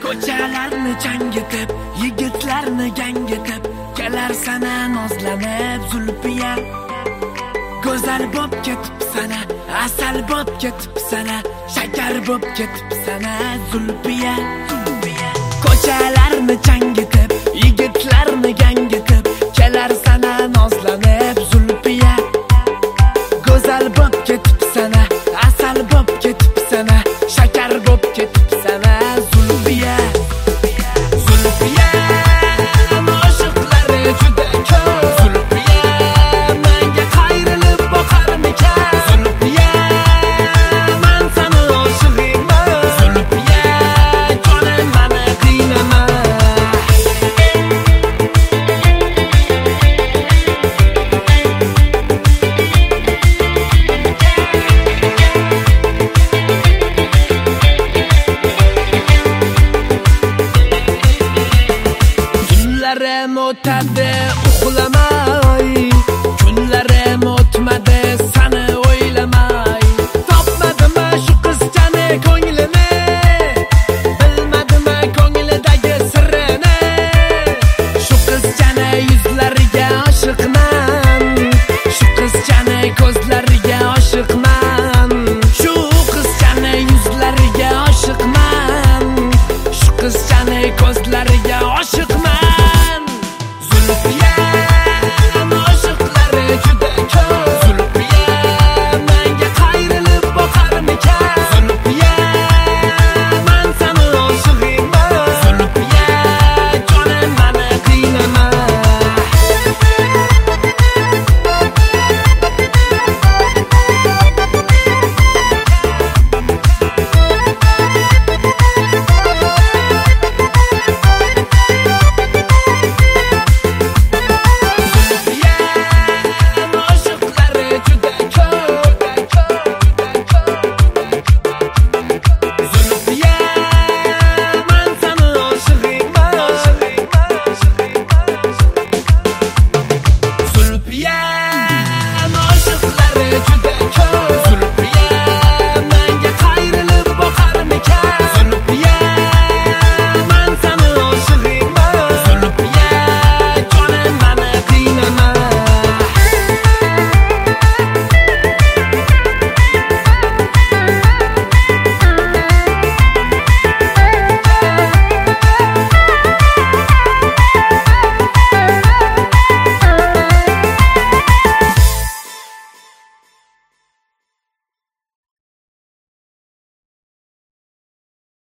Ko'chalarni changitib, yigitlarni gangitib, kelar sana nozlanib Zulfiya. Go'zal bo'p ketibsana, asal bo'p ketibsana, shakar bo'p ketibsana Zulfiya. Ko'chalarni changitib, yigitlarni gangitib, kelar sana nozlanib Zulfiya. Go'zal bo'p ketibsana, asal bo'p ketibsana, shakar bo'p ketibsana Zulfiya. Zulfiya, oshiqlari juda ko'p. Zulfiya, menga qayrilib boqarmikan? Zulfiya, men seni oshiqman. Zulfiya, jonim meni qiynama. Kunlarim o'tadi